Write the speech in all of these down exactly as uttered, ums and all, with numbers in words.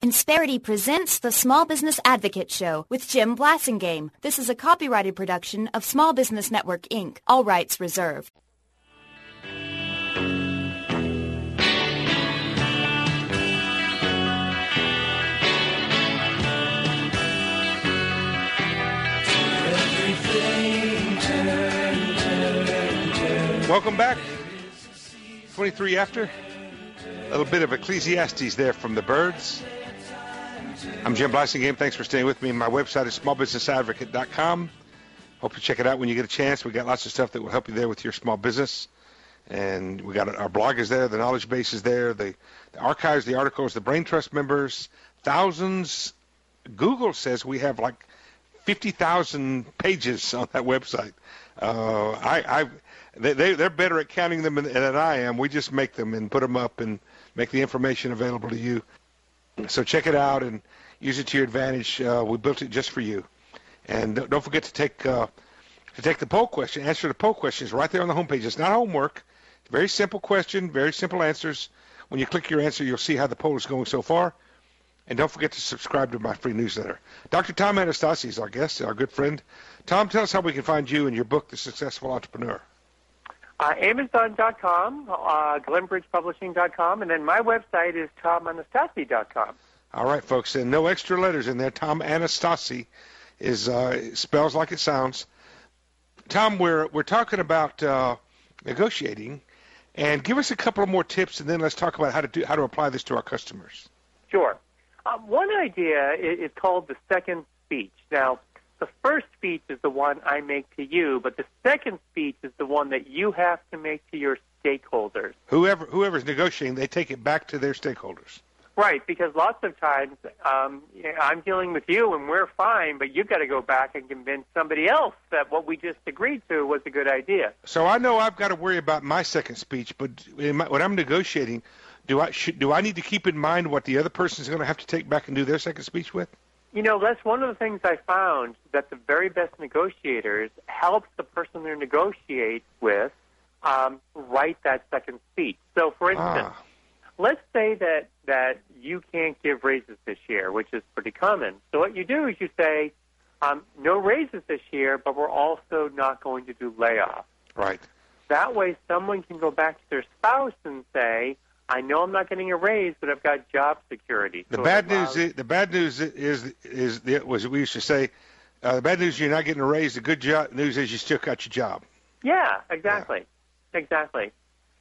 Insperity presents the Small Business Advocate Show with Jim Blasingame. This is a copyrighted production of Small Business Network, Incorporated. All rights reserved. Welcome back. twenty-three after. A little bit of Ecclesiastes there from the Birds. I'm Jim Blasingame. Thanks for staying with me. My website is small business advocate dot com. Hope you check it out when you get a chance. We got lots of stuff that will help you there with your small business. And we got our blog is there, the knowledge base is there, the, the archives, the articles, the Brain Trust members, thousands. Google says we have like fifty thousand pages on that website. Uh, I, I, they, they're better at counting them than, than I am. We just make them and put them up and make the information available to you. So check it out and use it to your advantage. Uh, we built it just for you. And don't forget to take uh, to take the poll question. Answer the poll questions right there on the homepage. It's not homework. It's a very simple question, very simple answers. When you click your answer, you'll see how the poll is going so far. And don't forget to subscribe to my free newsletter. Doctor Tom Anastasi is our guest, our good friend. Tom, tell us how we can find you and your book, The Successful Entrepreneur. Uh, Amazon dot com, uh, Glenbridge Publishing dot com, and then my website is Tom Anastasi dot com. All right, folks, and no extra letters in there. Tom Anastasi is uh, spells like it sounds. Tom, we're we're talking about uh, negotiating, and give us a couple of more tips, and then let's talk about how to do how to apply this to our customers. Sure. Um, one idea is, is called the second speech. Now, the first speech is the one I make to you, but the second speech is the one that you have to make to your stakeholders. Whoever whoever's negotiating, they take it back to their stakeholders. Right, because lots of times um, I'm dealing with you and we're fine, but you've got to go back and convince somebody else that what we just agreed to was a good idea. So I know I've got to worry about my second speech, but in my, when I'm negotiating, do I should, do I need to keep in mind what the other person is going to have to take back and do their second speech with? You know, that's one of the things I found, that the very best negotiators help the person they negotiate with um, write that second speech. So, for instance, ah. let's say that, that you can't give raises this year, which is pretty common. So what you do is you say, um, no raises this year, but we're also not going to do layoffs. Right. That way someone can go back to their spouse and say, I know I'm not getting a raise, but I've got job security. The so bad news is the bad news is is the, was we used to say uh, the bad news is you're not getting a raise. The good jo- news is you still got your job. Yeah, exactly, yeah. exactly.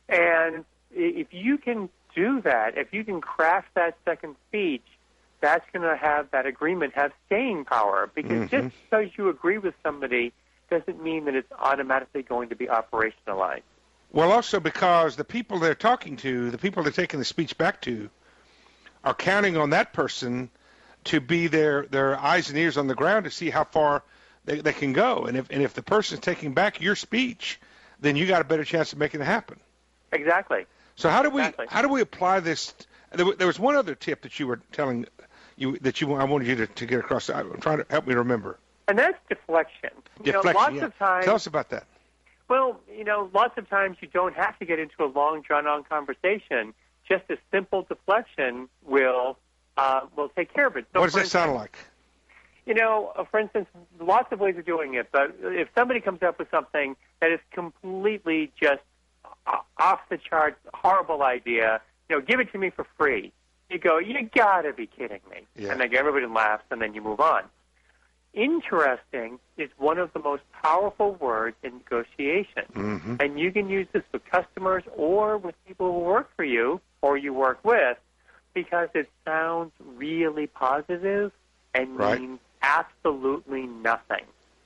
And if you can do that, if you can craft that second speech, that's going to have that agreement have staying power. Because mm-hmm. just because you agree with somebody doesn't mean that it's automatically going to be operationalized. Well, also because the people they're talking to, the people they're taking the speech back to, are counting on that person to be their, their eyes and ears on the ground to see how far they, they can go. And if and if the person's taking back your speech, then you got a better chance of making it happen. Exactly. So how do exactly. we how do we apply this? There was one other tip that you were telling you that you I wanted you to, to get across. I'm trying to help me remember. And that's deflection. You deflection. know, lots yeah. of times. Tell us about that. Well, you know, lots of times you don't have to get into a long, drawn-on conversation. Just a simple deflection will uh, will take care of it. So what does that instance, sound like? You know, uh, for instance, lots of ways of doing it. But if somebody comes up with something that is completely just off the charts, horrible idea, you know, give it to me for free. You go, you got to be kidding me. Yeah. And then everybody laughs, and then you move on. Interesting is one of the most powerful words in negotiation. Mm-hmm. And you can use this with customers or with people who work for you or you work with because it sounds really positive and right. means absolutely nothing.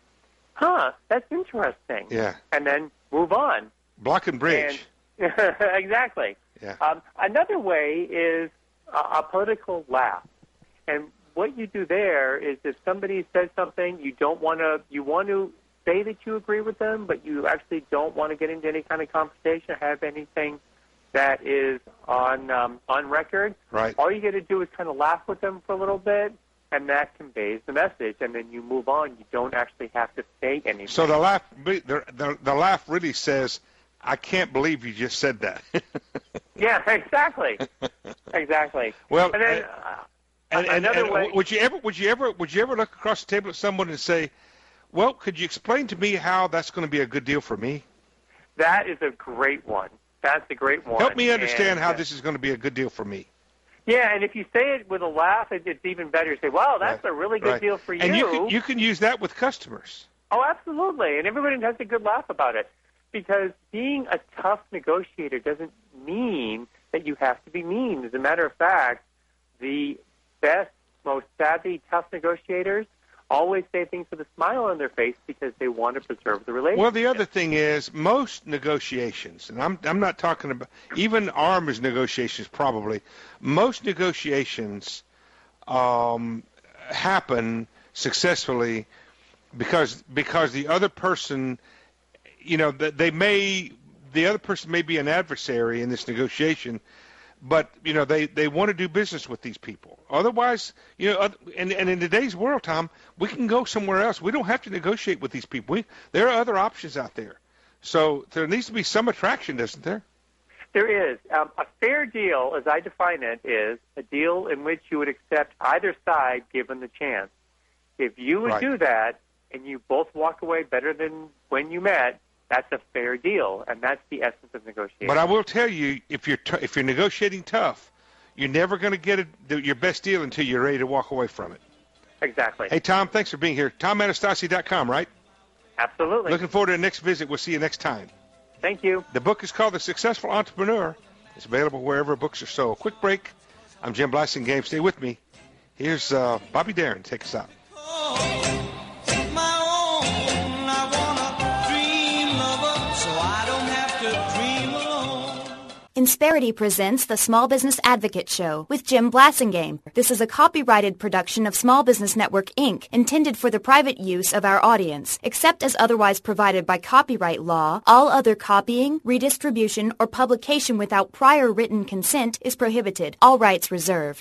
Huh, that's interesting. Yeah. And then move on. Block and bridge. And, exactly. Yeah. Um, another way is a, a political laugh. And what you do there is if somebody says something, you don't want to, you want to say that you agree with them, but you actually don't want to get into any kind of conversation or have anything that is on um, on record. Right. All you got to do is kind of laugh with them for a little bit, and that conveys the message, and then you move on. You don't actually have to say anything. So the laugh, the, the, the laugh really says, I can't believe you just said that. Yeah, exactly. Exactly. Well, and then, uh, And, and, Another and way, would you ever would you ever would you ever look across the table at someone and say, "Well, could you explain to me how that's going to be a good deal for me?" that is a great one. That's a great one. Help me understand and, how uh, this is going to be a good deal for me. Yeah, and if you say it with a laugh, it, it's even better. You say, "Wow, that's Right. a really good Right. deal for you." And you can, you can use that with customers. Oh, absolutely. And everybody has a good laugh about it. Because being a tough negotiator doesn't mean that you have to be mean. As a matter of fact, the best, most savvy, tough negotiators always say things with a smile on their face because they want to preserve the relationship. Well, the other thing is most negotiations, and I'm I'm not talking about even arms negotiations probably, most negotiations um, happen successfully because because the other person, you know, they may the other person may be an adversary in this negotiation, but you know they, they want to do business with these people. Otherwise, you know, and and in today's world, Tom, we can go somewhere else. We don't have to negotiate with these people. We, there are other options out there. So there needs to be some attraction, doesn't there? There is. Um, a fair deal, as I define it, is a deal in which you would accept either side given the chance. If you would Right. do that and you both walk away better than when you met, that's a fair deal, and that's the essence of negotiation. But I will tell you, if you're t- if you're negotiating tough, you're never going to get a, the, your best deal until you're ready to walk away from it. Exactly. Hey, Tom, thanks for being here. Tom Anastasi dot com, right? Absolutely. Looking forward to the next visit. We'll see you next time. Thank you. The book is called The Successful Entrepreneur. It's available wherever books are sold. Quick break. I'm Jim Blasingame. Stay with me. Here's uh, Bobby Darin. Take us out. Insperity presents the Small Business Advocate Show with Jim Blasingame. This is a copyrighted production of Small Business Network, Incorporated, intended for the private use of our audience. Except as otherwise provided by copyright law, all other copying, redistribution, or publication without prior written consent is prohibited. All rights reserved.